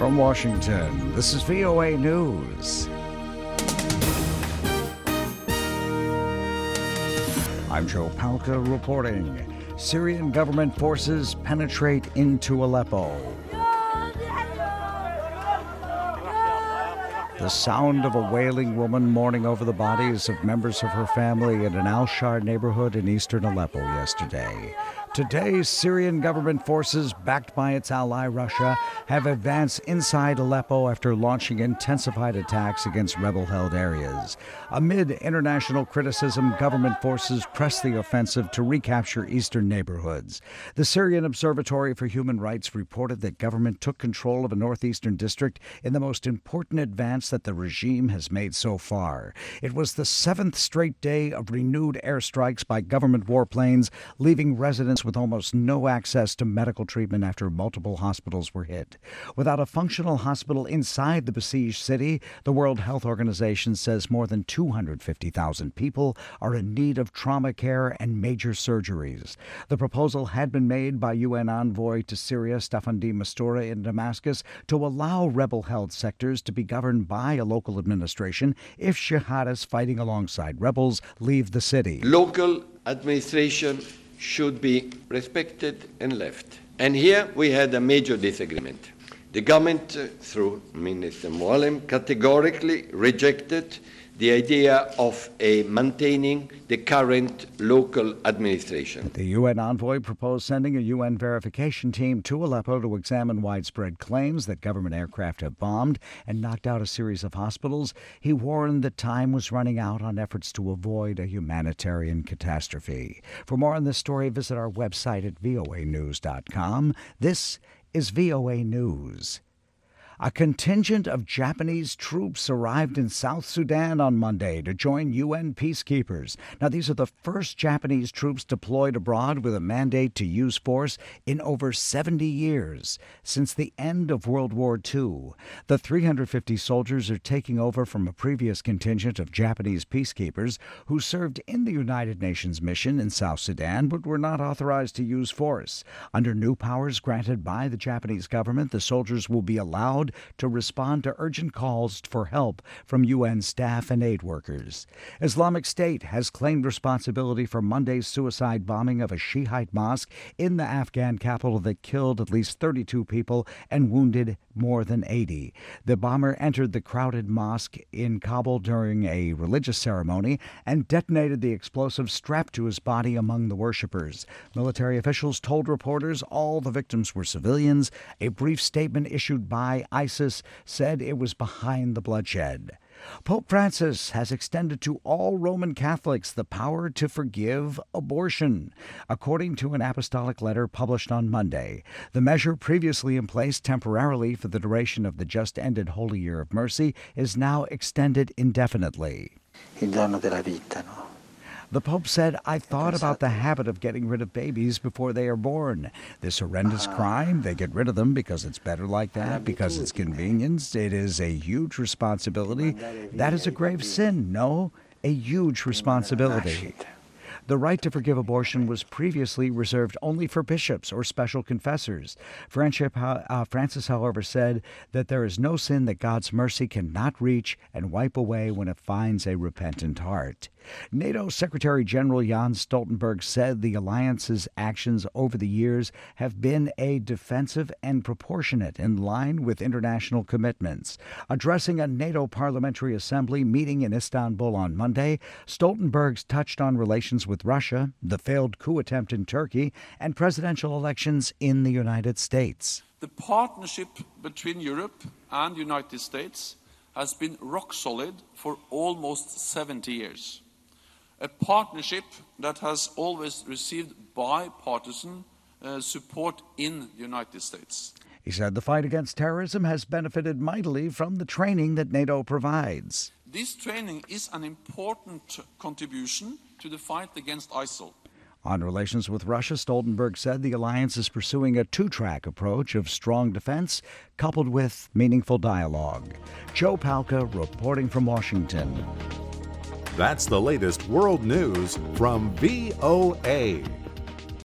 From Washington, this is VOA News. I'm Joe Palca reporting. Syrian government forces penetrate into Aleppo. The sound of a wailing woman mourning over the bodies of members of her family in an Al-Shar neighborhood in eastern Aleppo yesterday. Today, Syrian government forces, backed by its ally Russia, have advanced inside Aleppo after launching intensified attacks against rebel-held areas. Amid international criticism, government forces pressed the offensive to recapture eastern neighborhoods. The Syrian Observatory for Human Rights reported that government took control of a northeastern district in the most important advance that the regime has made so far. It was the seventh straight day of renewed airstrikes by government warplanes, leaving residents with almost no access to medical treatment after multiple hospitals were hit. Without a functional hospital inside the besieged city, the World Health Organization says more than 250,000 people are in need of trauma care and major surgeries. The proposal had been made by UN envoy to Syria, Staffan de Mistura, in Damascus to allow rebel-held sectors to be governed by a local administration if jihadists fighting alongside rebels leave the city. Local administration should be respected and left. And here we had a major disagreement. The government, through Minister Moallem, categorically rejected the idea of maintaining the current local administration. The UN envoy proposed sending a UN verification team to Aleppo to examine widespread claims that government aircraft have bombed and knocked out a series of hospitals. He warned that time was running out on efforts to avoid a humanitarian catastrophe. For more on this story, visit our website at voanews.com. This is VOA News. A contingent of Japanese troops arrived in South Sudan on Monday to join UN peacekeepers. Now, these are the first Japanese troops deployed abroad with a mandate to use force in over 70 years, since the end of World War II. The 350 soldiers are taking over from a previous contingent of Japanese peacekeepers who served in the United Nations mission in South Sudan but were not authorized to use force. Under new powers granted by the Japanese government, the soldiers will be allowed to respond to urgent calls for help from UN staff and aid workers. Islamic State has claimed responsibility for Monday's suicide bombing of a Shiite mosque in the Afghan capital that killed at least 32 people and wounded more than 80. The bomber entered the crowded mosque in Kabul during a religious ceremony and detonated the explosive strapped to his body among the worshippers. Military officials told reporters all the victims were civilians. A brief statement issued by ISIS said it was behind the bloodshed. Pope Francis has extended to all Roman Catholics the power to forgive abortion. According to an apostolic letter published on Monday, the measure previously in place temporarily for the duration of the just-ended Holy Year of Mercy is now extended indefinitely. Il dono della vita, no? The Pope said, "I thought about the habit of getting rid of babies before they are born. This horrendous crime, they get rid of them because it's better like that, because it's convenience. It is a huge responsibility. That is a grave sin, no, a huge responsibility." The right to forgive abortion was previously reserved only for bishops or special confessors. Francis, however, said that there is no sin that God's mercy cannot reach and wipe away when it finds a repentant heart. NATO Secretary General Jens Stoltenberg said the alliance's actions over the years have been a defensive and proportionate in line with international commitments. Addressing a NATO Parliamentary Assembly meeting in Istanbul on Monday, Stoltenberg touched on relations with Russia, the failed coup attempt in Turkey, and presidential elections in the United States. The partnership between Europe and the United States has been rock solid for almost 70 years. A partnership that has always received bipartisan support in the United States. He said the fight against terrorism has benefited mightily from the training that NATO provides. This training is an important contribution to the fight against ISIL. On relations with Russia, Stoltenberg said the alliance is pursuing a two-track approach of strong defense coupled with meaningful dialogue. Joe Palca reporting from Washington. That's the latest world news from VOA.